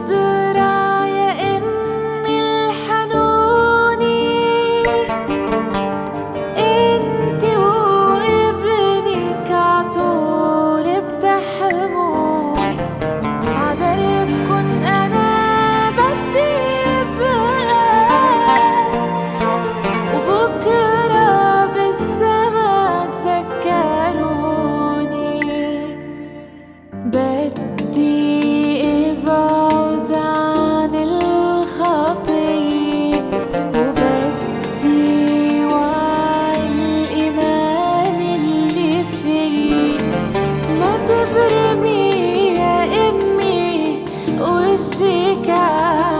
مقدرة يا أمي الحنوني، انتي وابنك عطول بتحموني، عدربكن أنا بدي أبقى، وبكرة بالسما تذكروني. بدي ابعد عن الخطية، وبدي وعي الإيمان اللي فيه. ما تبرمي يا أمي وشك